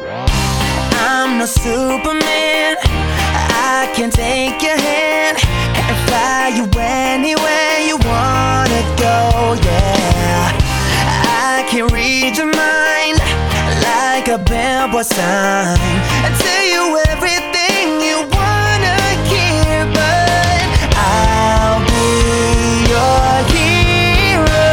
I'm no Superman, I can take your hand and fly you anywhere you wanna go, yeah. I can read your mind like a billboard sign and tell you everything you wanna hear, but I'll be your hero.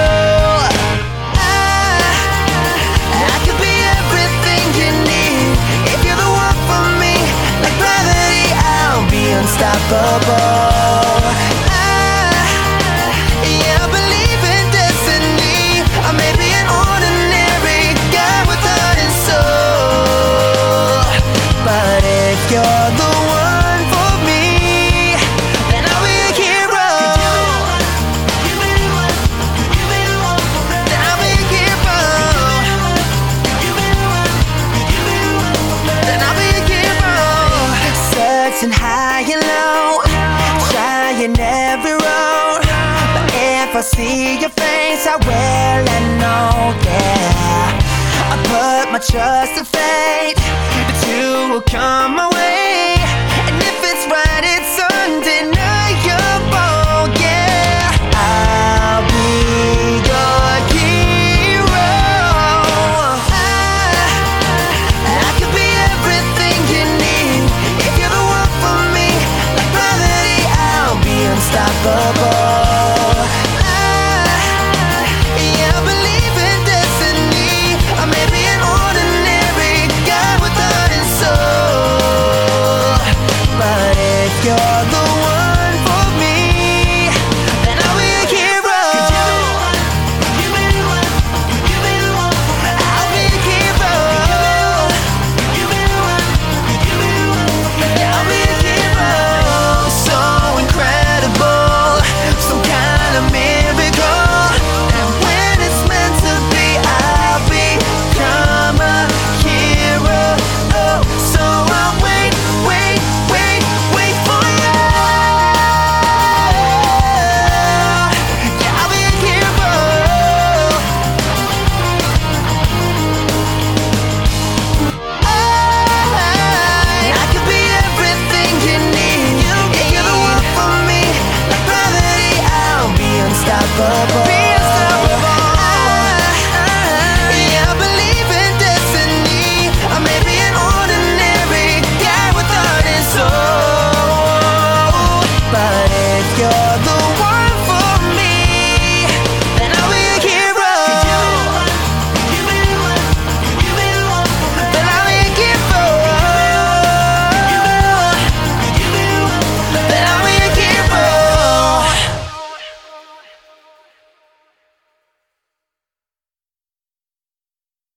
I could be everything you need if you're the one for me. Like gravity, I'll be unstoppable. Yeah, I believe in destiny. I may be an ordinary guy with heart and soul, but if you're the one for me, then I'll be a hero. Then I'll be a hero. Then I'll be a hero. Searching high and low, trying every road, but if I see your face, I will and know, yeah. I put my trust and faith that you will come my way.